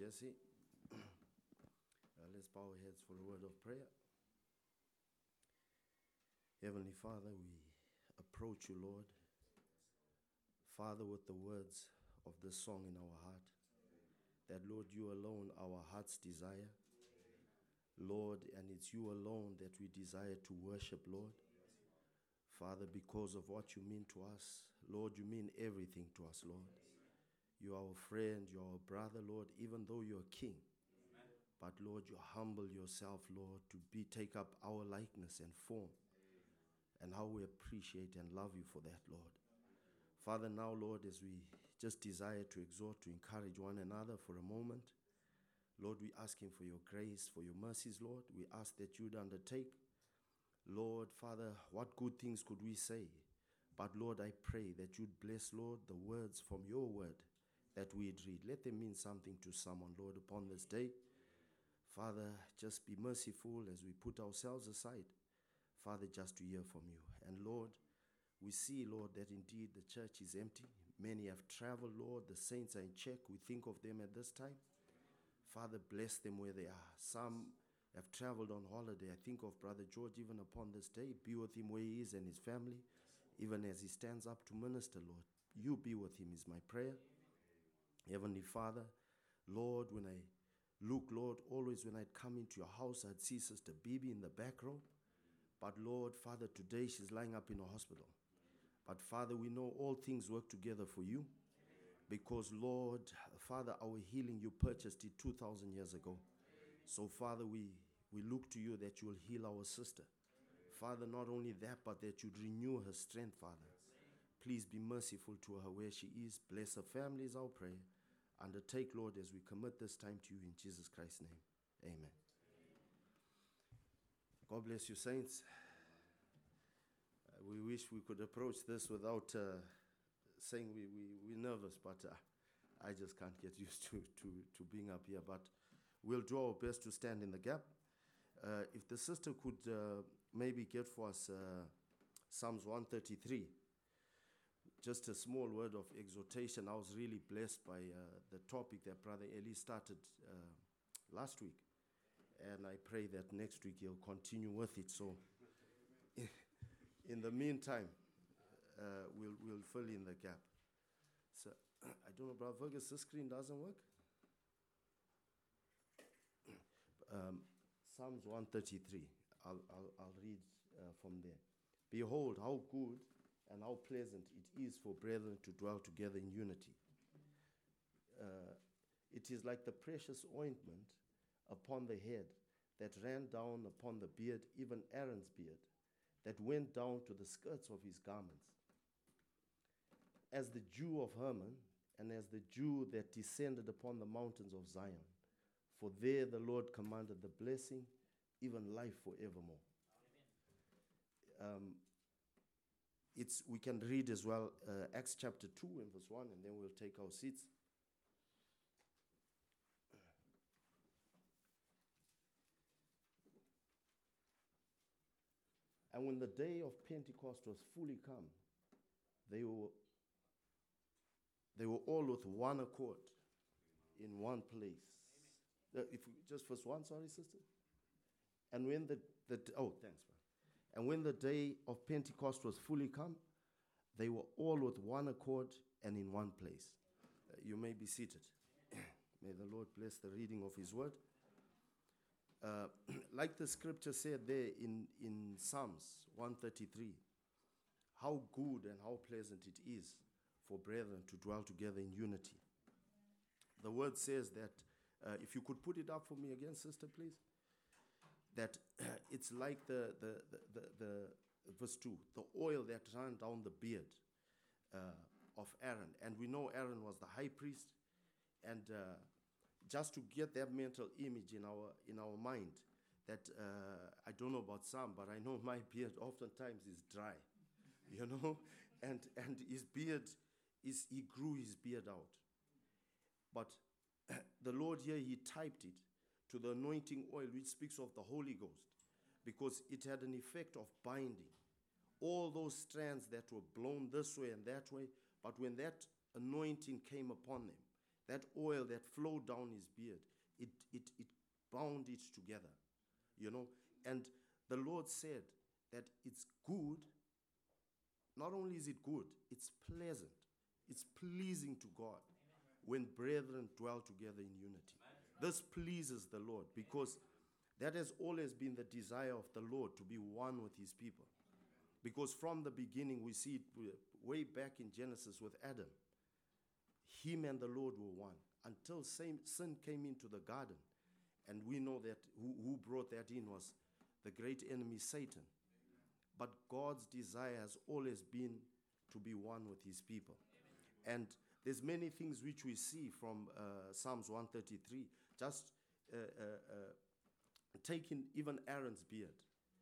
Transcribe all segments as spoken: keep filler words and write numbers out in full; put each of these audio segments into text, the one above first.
Jesse. uh, let's bow our heads for a word of prayer. Heavenly Father, we approach you, Lord. Father, with the words of this song in our heart, that, Lord, you alone our heart's desire. Lord, and it's you alone that we desire to worship, Lord. Father, because of what you mean to us, Lord, you mean everything to us, Lord. You are our friend, you are our brother, Lord, even though you're king. Amen. But, Lord, you humble yourself, Lord, to be take up our likeness and form. Amen. And how we appreciate and love you for that, Lord. Father, now, Lord, as we just desire to exhort, to encourage one another for a moment, Lord, we ask him for your grace, for your mercies, Lord. We ask that you'd undertake. Lord, Father, what good things could we say? But, Lord, I pray that you'd bless, Lord, the words from your word that we'd read. Let them mean something to someone, Lord, upon this day. Father, just be merciful as we put ourselves aside, Father, just to hear from you. And, Lord, we see, Lord, that indeed the church is empty. Many have traveled, Lord. The saints are in check. We think of them at this time. Father, bless them where they are. Some have traveled on holiday. I think of Brother George even upon this day. Be with him where he is and his family, even as he stands up to minister, Lord. You be with him is my prayer. Heavenly Father, Lord, when I look, Lord, always when I'd come into your house, I'd see Sister Bibi in the back row. But, Lord, Father, today she's lying up in a hospital. But, Father, we know all things work together for you. Because, Lord, Father, our healing, you purchased it two thousand years ago. So, Father, we, we look to you that you will heal our sister. Father, not only that, but that you'd renew her strength, Father. Please be merciful to her where she is. Bless her family is our prayer. Undertake, Lord, as we commit this time to you in Jesus Christ's name. Amen. God bless you, saints. Uh, we wish we could approach this without uh, saying we, we, we're nervous, but uh, I just can't get used to, to, to being up here. But we'll do our best to stand in the gap. Uh, if the sister could uh, maybe get for us uh, Psalms one thirty-three. Just a small word of exhortation. I was really blessed by uh, the topic that Brother Eli started uh, last week. And I pray that next week he'll continue with it. So in the meantime, uh, we'll, we'll fill in the gap. So I don't know, Brother Fergus, this screen doesn't work? um, Psalms one thirty-three. I'll, I'll, I'll read uh, from there. Behold, how good and how pleasant it is for brethren to dwell together in unity. Uh, it is like the precious ointment upon the head that ran down upon the beard, even Aaron's beard, that went down to the skirts of his garments. As the dew of Hermon, and as the dew that descended upon the mountains of Zion. For there the Lord commanded the blessing, even life forevermore. Um, It's, we can read as well uh, Acts chapter two and verse one, and then we'll take our seats. And when the day of Pentecost was fully come, they were, they were all with one accord in one place. Uh, if we, just verse one, sorry, sister. And when the, the oh, thanks, man. And when the day of Pentecost was fully come, they were all with one accord and in one place. Uh, you may be seated. May the Lord bless the reading of his word. Uh, like the scripture said there in, in Psalms one thirty-three, how good and how pleasant it is for brethren to dwell together in unity. The word says that, uh, if you could put it up for me again, sister, please. That it's like the, the, the, the, the verse two, the oil that ran down the beard uh, of Aaron. And we know Aaron was the high priest. And uh, just to get that mental image in our in our mind, that uh, I don't know about some, but I know my beard oftentimes is dry, you know, and and his beard is he grew his beard out. But the Lord here, he typed it to the anointing oil, which speaks of the Holy Ghost, because it had an effect of binding all those strands that were blown this way and that way. But when that anointing came upon them, that oil that flowed down his beard, it, it, it bound it together, you know. And the Lord said that it's good. Not only is it good, it's pleasant. It's pleasing to God when brethren dwell together in unity. This pleases the Lord because that has always been the desire of the Lord, to be one with his people. Because from the beginning, we see it way back in Genesis with Adam. Him and the Lord were one until sin came into the garden. And we know that who, who brought that in was the great enemy, Satan. But God's desire has always been to be one with his people. And there's many things which we see from uh, Psalms one thirty-three. Just uh, uh, uh, taking even Aaron's beard.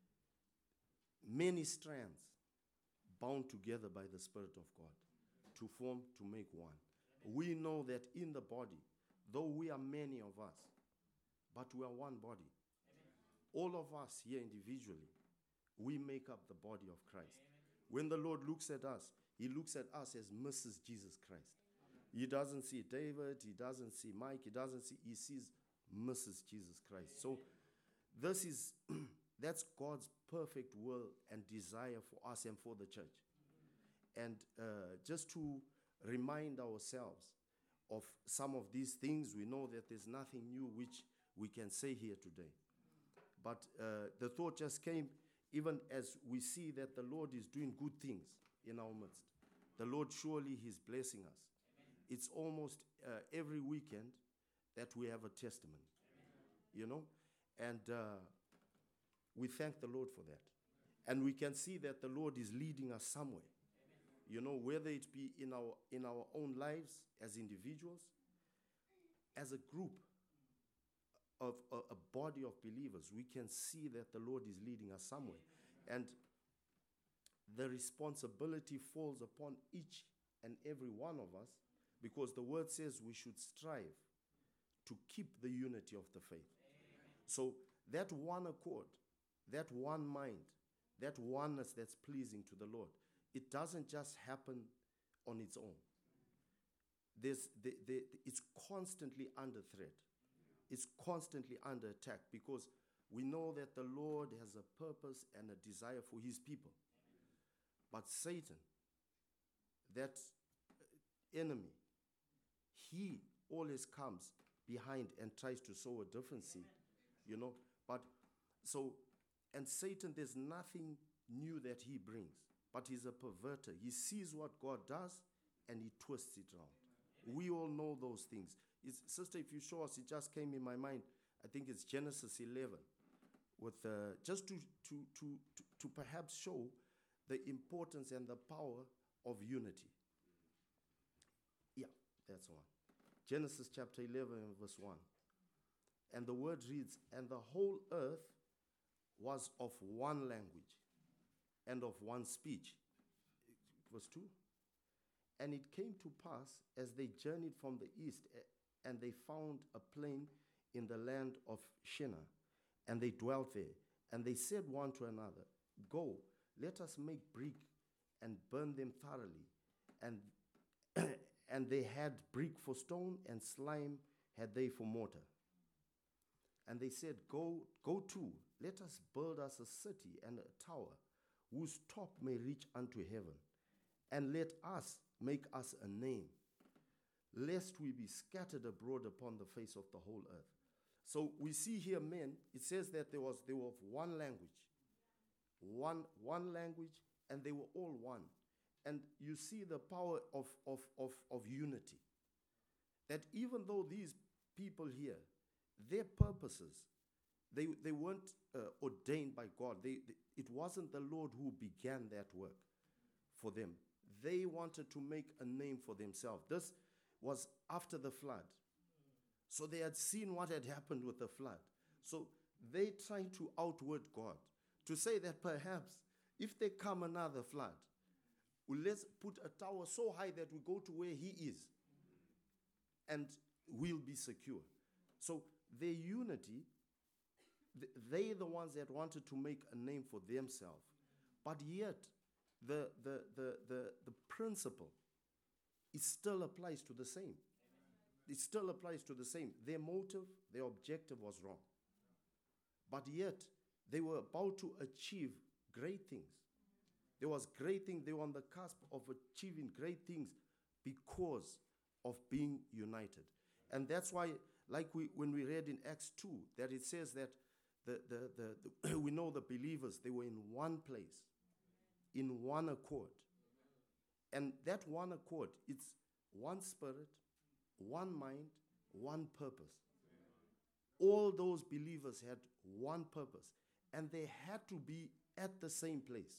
Many strands bound together by the Spirit of God to form, to make one. We know that in the body, though we are many of us, but we are one body. All of us here individually, we make up the body of Christ. When the Lord looks at us, he looks at us as Missus Jesus Christ. He doesn't see David, he doesn't see Mike, he doesn't see, he sees Missus Jesus Christ. So this is, that's God's perfect will and desire for us and for the church. And uh, just to remind ourselves of some of these things, we know that there's nothing new which we can say here today. But uh, the thought just came, even as we see that the Lord is doing good things in our midst. The Lord surely he's blessing us. Amen. It's almost uh, every weekend that we have a testimony, Amen. You know, and uh, we thank the Lord for that. And we can see that the Lord is leading us somewhere, Amen. You know, whether it be in our in our own lives as individuals, as a group of a, a body of believers, we can see that the Lord is leading us somewhere. And the responsibility falls upon each and every one of us, because the word says we should strive to keep the unity of the faith. Amen. So that one accord, that one mind, that oneness that's pleasing to the Lord, it doesn't just happen on its own. There's, the, the, it's constantly under threat. It's constantly under attack, because we know that the Lord has a purpose and a desire for his people. But Satan, that enemy, he always comes behind and tries to sow a different seed, you know. But so, and Satan, there's nothing new that he brings, but he's a perverter. He sees what God does and he twists it around. We all know those things. It's, sister, if you show us, it just came in my mind. I think it's Genesis eleven, with uh, just to, to to to to perhaps show the importance and the power of unity. Yeah, that's one. Genesis chapter eleven, verse one. And the word reads, and the whole earth was of one language and of one speech. Verse two. And it came to pass, as they journeyed from the east, and they found a plain in the land of Shinar, and they dwelt there. And they said one to another, go, let us make brick and burn them thoroughly. And, and they had brick for stone, and slime had they for mortar. And they said, go, go to, let us build us a city and a tower, whose top may reach unto heaven. And let us make us a name, lest we be scattered abroad upon the face of the whole earth. So we see here men, it says that there was they were of one language, one, one language, and they were all one. And you see the power of, of, of, of unity. That even though these people here, their purposes, they, they weren't uh, ordained by God. They, they, it wasn't the Lord who began that work for them. They wanted to make a name for themselves. This was after the flood. So they had seen what had happened with the flood. So they tried to outward God, to say that perhaps if there come another flood, well, let's put a tower so high that we go to where he is and we'll be secure. So their unity, they the ones that wanted to make a name for themselves. But yet, the, the, the, the, the principle, it still applies to the same. Amen. it still applies to the same. Their motive, their objective was wrong. But yet, they were about to achieve great things. There was great things. They were on the cusp of achieving great things because of being united. And that's why, like we when we read in Acts two, that it says that the, the, the, the we know the believers, they were in one place, in one accord. And that one accord, it's one spirit, one mind, one purpose. All those believers had one purpose, and they had to be at the same place.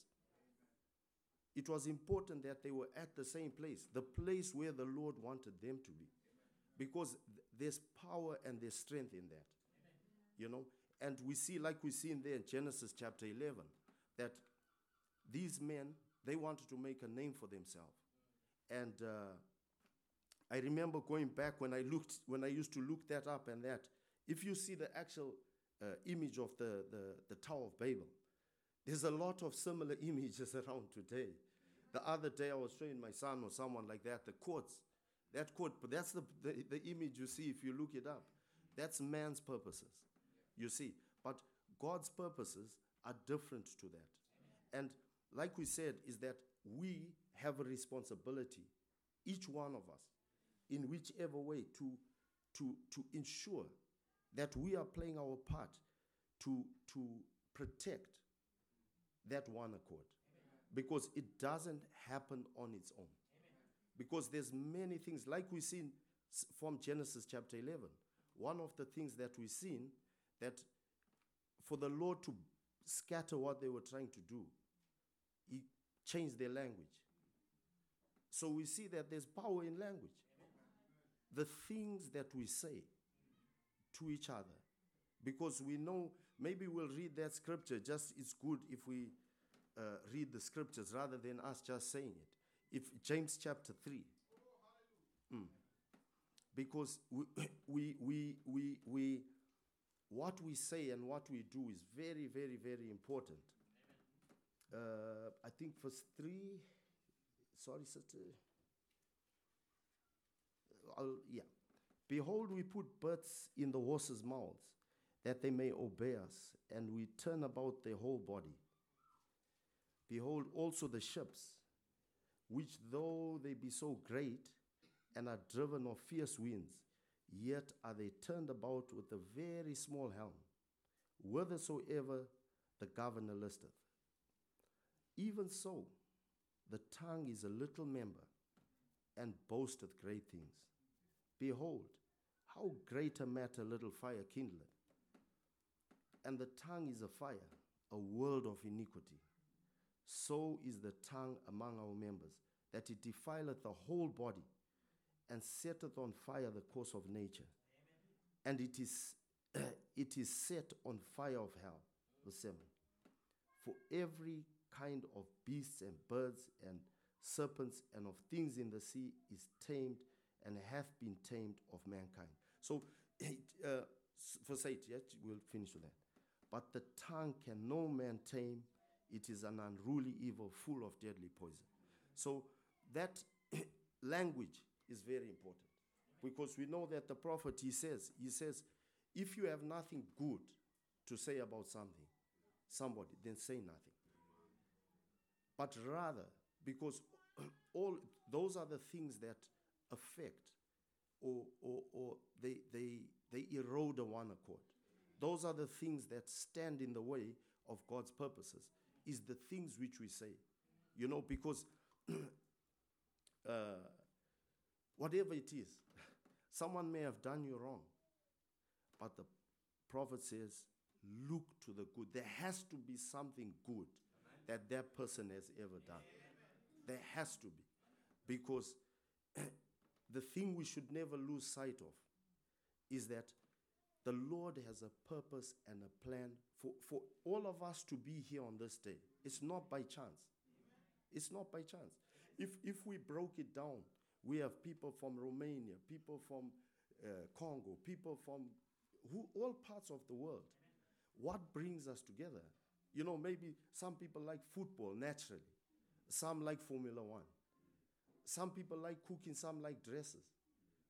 It was important that they were at the same place, the place where the Lord wanted them to be, because th- there's power and there's strength in that. You know, and we see, like we see in there in Genesis chapter eleven, that these men, they wanted to make a name for themselves. And uh, I remember going back when I looked, when I used to look that up and that, if you see the actual uh, image of the, the, the Tower of Babel, there's a lot of similar images around today. The other day I was showing my son or someone like that, the courts, that court, but that's the, the, the image you see if you look it up. That's man's purposes, you see. But God's purposes are different to that. And like we said, is that we have a responsibility, each one of us, in whichever way, to, to, to ensure that we are playing our part to, to protect that one accord. Amen. Because it doesn't happen on its own. Amen. Because there's many things, like we see from Genesis chapter eleven. One of the things that we've seen, that for the Lord to scatter what they were trying to do, he changed their language. So we see that there's power in language. Amen. The things that we say to each other, because we know, maybe we'll read that scripture, just it's good if we uh, read the scriptures rather than us just saying it. If James chapter three, mm, because we, we, we, we, we, what we say and what we do is very, very, very important. Uh, I think verse three, sorry, sister. I'll, yeah. Behold, we put bits in the horses' mouths, that they may obey us, and we turn about their whole body. Behold also the ships, which though they be so great, and are driven of fierce winds, yet are they turned about with a very small helm, whithersoever the governor listeth. Even so, the tongue is a little member, and boasteth great things. Behold, how great a matter little fire kindleth. And the tongue is a fire, a world of iniquity. So is the tongue among our members, that it defileth the whole body, and setteth on fire the course of nature. Amen. And it is it is set on fire of hell. Verse seven. For every kind of beasts and birds and serpents and of things in the sea is tamed and hath been tamed of mankind. So, uh, verse eight, yeah, we'll finish with that. But the tongue can no man tame. It is an unruly evil, full of deadly poison. So that language is very important, because we know that the prophet, he says, he says, if you have nothing good to say about something, somebody, then say nothing. But rather, because all those are the things that affect or, or, or they, they, they erode a one accord. Those are the things that stand in the way of God's purposes, is the things which we say. You know, because uh, whatever it is, someone may have done you wrong, but the prophet says, look to the good. There has to be something good that that person has ever done. There has to be. Because the thing we should never lose sight of is that the Lord has a purpose and a plan for, for all of us to be here on this day. It's not by chance. It's not by chance. If, if we broke it down, we have people from Romania, people from uh, Congo, people from who, all parts of the world. What brings us together? You know, maybe some people like football naturally. Some like Formula One. Some people like cooking, some like dresses.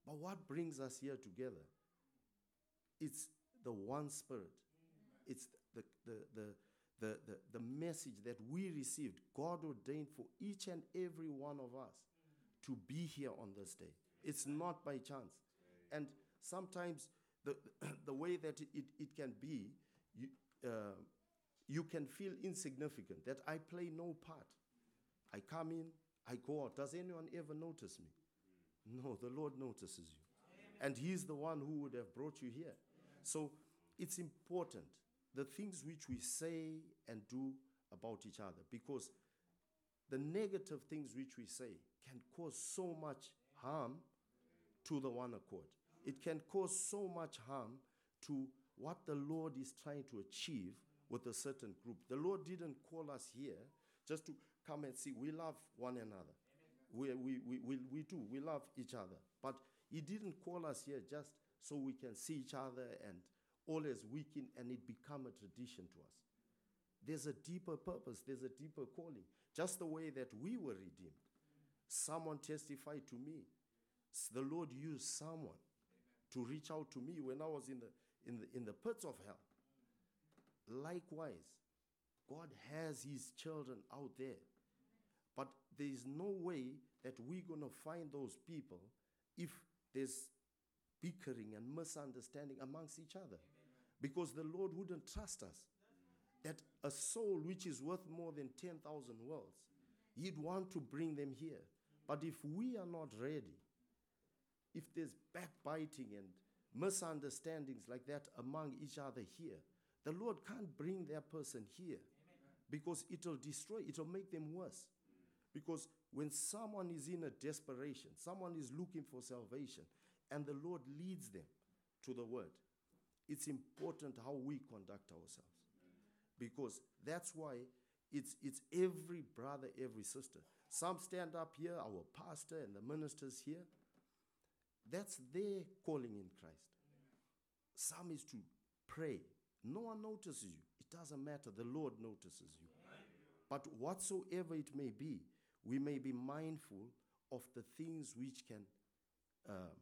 But what brings us here together? It's the one Spirit. It's the, the, the, the, the, the message that we received. God ordained for each and every one of us to be here on this day. It's not by chance. And sometimes the, the way that it, it, it can be, you, uh, you can feel insignificant, that I play no part. I come in, I go out. Does anyone ever notice me? No, the Lord notices you. And He's the one who would have brought you here. So it's important, the things which we say and do about each other, because the negative things which we say can cause so much harm to the one accord. It can cause so much harm to what the Lord is trying to achieve with a certain group. The Lord didn't call us here just to come and see. We love one another. We, we, we, we, we do. We love each other. But He didn't call us here just so we can see each other and always weaken and it become a tradition to us. There's a deeper purpose. There's a deeper calling. Just the way that we were redeemed. Someone testified to me. The Lord used someone to reach out to me when I was in the, in the, in the pits of hell. Likewise, God has His children out there. But there is no way that we're going to find those people if there's bickering and misunderstanding amongst each other. Because the Lord wouldn't trust us. That a soul which is worth more than ten thousand worlds, He'd want to bring them here. But if we are not ready, if there's backbiting and misunderstandings like that among each other here, the Lord can't bring that person here. Because it'll destroy, it'll make them worse. Because when someone is in a desperation, someone is looking for salvation, and the Lord leads them to the word, it's important how we conduct ourselves. Because that's why it's, it's every brother, every sister. Some stand up here, our pastor and the ministers here. That's their calling in Christ. Some is to pray. No one notices you. It doesn't matter. The Lord notices you. But whatsoever it may be, we may be mindful of the things which can uh,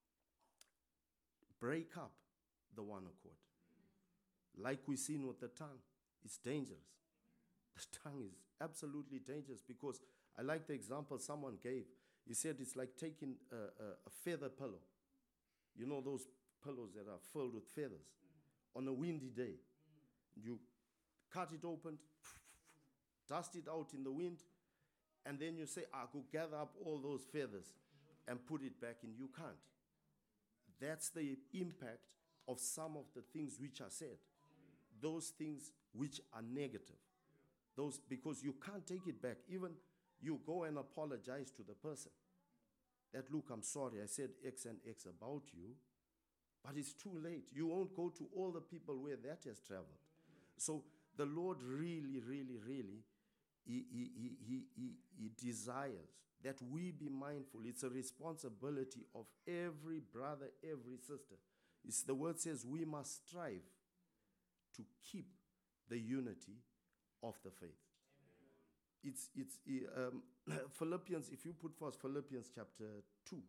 break up the one accord. Like we've seen with the tongue, it's dangerous. The tongue is absolutely dangerous because I like the example someone gave. He said it's like taking a, a, a feather pillow. You know those pillows that are filled with feathers on a windy day. You cut it open, dust it out in the wind, and then you say, I go gather up all those feathers and put it back in. You can't. That's the impact of some of the things which are said. Those things which are negative. Those, because you can't take it back. Even you go and apologize to the person. That, look, I'm sorry, I said X and X about you, but it's too late. You won't go to all the people where that has traveled. So the Lord really, really, really, he, he, he, he, he, he desires that we be mindful. It's a responsibility of every brother, every sister. It's, the word says we must strive to keep the unity of the faith. It's, it's um, Philippians, if you put first Philippians chapter two.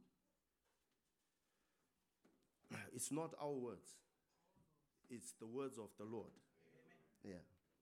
It's not our words. It's the words of the Lord. Yeah.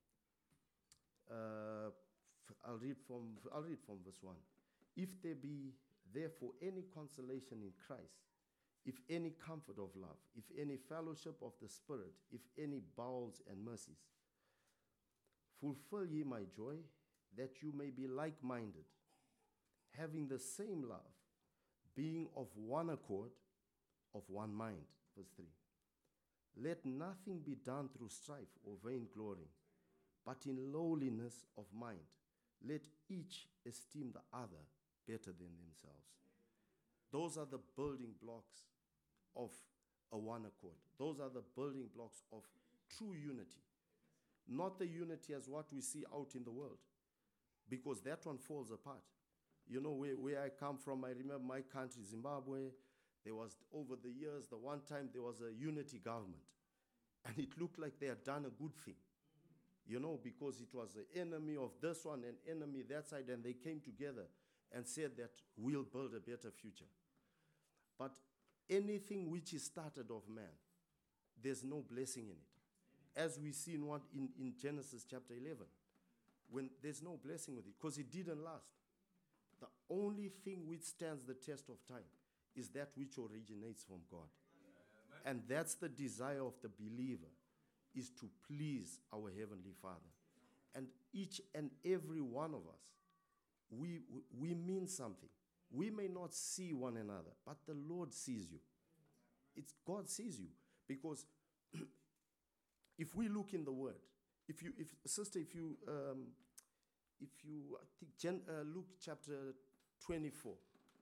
Uh, f- I'll read from I'll read from verse one. If there be therefore any consolation in Christ, if any comfort of love, if any fellowship of the Spirit, if any bowels and mercies, fulfill ye my joy, that you may be like-minded, having the same love, being of one accord, of one mind. Verse three. Let nothing be done through strife or vain glorying, but in lowliness of mind, let each esteem the other better than themselves. Those are the building blocks of a one accord. Those are the building blocks of true unity. Not the unity as what we see out in the world, because that one falls apart. You know, where, where I come from, I remember my country, Zimbabwe, there was, over the years, the one time there was a unity government. And it looked like they had done a good thing. You know, because it was the enemy of this one and enemy that side, and they came together and said that we'll build a better future. But anything which is started of man, there's no blessing in it. As we see in, what, in, in Genesis chapter eleven, when there's no blessing with it, because it didn't last. The only thing which stands the test of time is that which originates from God. And that's the desire of the believer, is to please our Heavenly Father. And each and every one of us, we, we mean something. We may not see one another, but the Lord sees you. It's God sees you. Because if we look in the Word, if you, if sister, if you, um, if you, I think Gen, uh, Luke chapter twenty-four,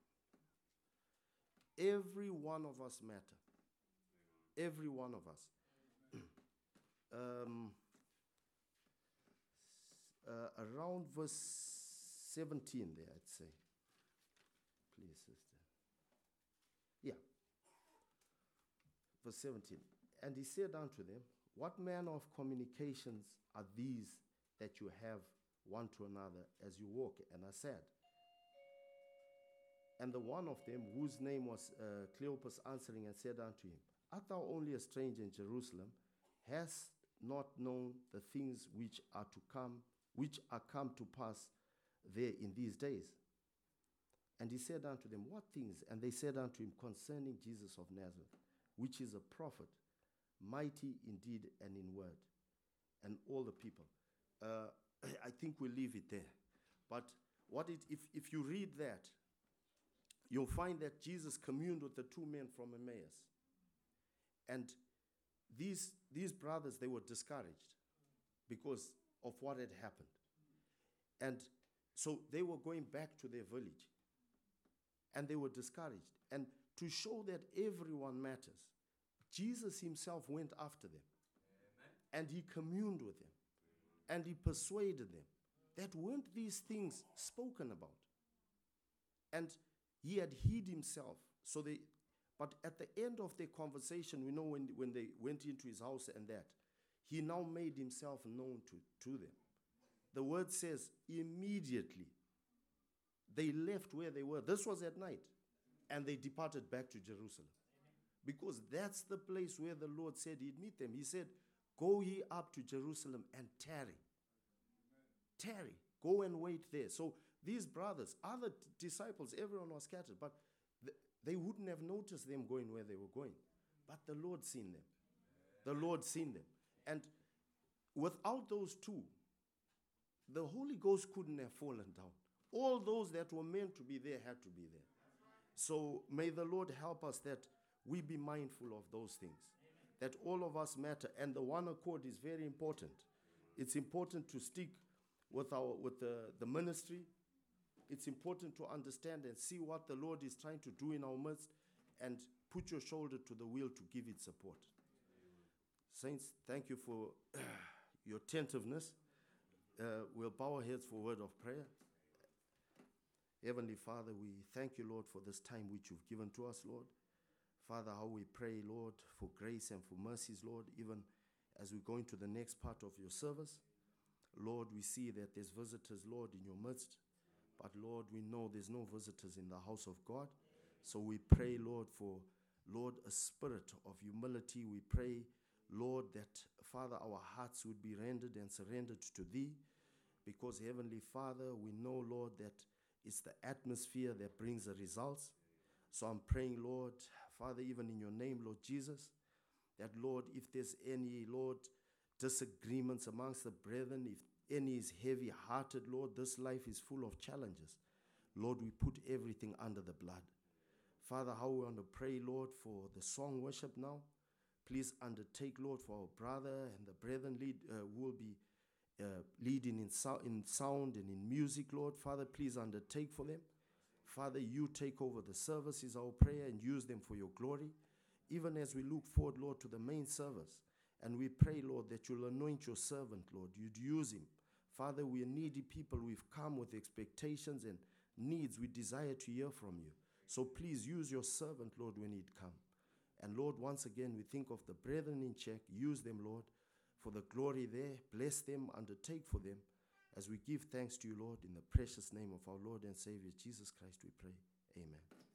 every one of us matter. Every one of us. um, uh, around verse seventeen there, I'd say. Please, sister. Yeah. Verse seventeen. And he said unto them, what manner of communications are these that you have one to another as you walk and are sad? And the one of them, whose name was uh, Cleopas, answering and said unto him, art thou only a stranger in Jerusalem? Hast not known the things which are to come, which are come to pass there in these days? And he said unto them, what things? And they said unto him, concerning Jesus of Nazareth, which is a prophet, mighty in deed and in word. And all the people. Uh, I think we'll leave it there. But what it, if, if you read that, you'll find that Jesus communed with the two men from Emmaus. And these, these brothers, they were discouraged because of what had happened. And so they were going back to their village. And they were discouraged. And to show that everyone matters, Jesus himself went after them. Amen. And he communed with them. Amen. And he persuaded them that weren't these things spoken about. And he had hid himself. So they, but at the end of their conversation, we know when, when they went into his house and that, he now made himself known to, to them. The word says, immediately, they left where they were. This was at night. And they departed back to Jerusalem. Because that's the place where the Lord said he'd meet them. He said, go ye up to Jerusalem and tarry. Amen. Tarry. Go and wait there. So these brothers, other t- disciples, everyone was scattered. But th- they wouldn't have noticed them going where they were going. But the Lord seen them. Amen. The Lord seen them. And without those two, the Holy Ghost couldn't have fallen down. All those that were meant to be there had to be there. So may the Lord help us that we be mindful of those things. Amen. That all of us matter. And the one accord is very important. It's important to stick with our with the, the ministry. It's important to understand and see what the Lord is trying to do in our midst and put your shoulder to the wheel to give it support. Amen. Saints, thank you for your attentiveness. Uh, we'll bow our heads for a word of prayer. Heavenly Father, we thank you, Lord, for this time which you've given to us, Lord. Father, how we pray, Lord, for grace and for mercies, Lord, even as we go into the next part of your service. Lord, we see that there's visitors, Lord, in your midst. But, Lord, we know there's no visitors in the house of God. So we pray, Lord, for, Lord, a spirit of humility. We pray, Lord, that, Father, our hearts would be rendered and surrendered to thee. Because, Heavenly Father, we know, Lord, that it's the atmosphere that brings the results. So I'm praying, Lord, Father, even in your name, Lord Jesus, that, Lord, if there's any, Lord, disagreements amongst the brethren, if any is heavy-hearted, Lord, this life is full of challenges. Lord, we put everything under the blood. Father, how we want to pray, Lord, for the song worship now. Please undertake, Lord, for our brother and the brethren lead, uh, who will be uh, leading in, so- in sound and in music, Lord. Father, please undertake for them. Father, you take over the service is our prayer and use them for your glory. Even as we look forward, Lord, to the main service. And we pray, Lord, that you'll anoint your servant, Lord. You'd use him. Father, we are needy people. We've come with expectations and needs. We desire to hear from you. So please use your servant, Lord, when he'd come. And Lord, once again, we think of the brethren in check. Use them, Lord, for the glory there. Bless them, undertake for them. As we give thanks to you, Lord, in the precious name of our Lord and Savior, Jesus Christ, we pray. Amen.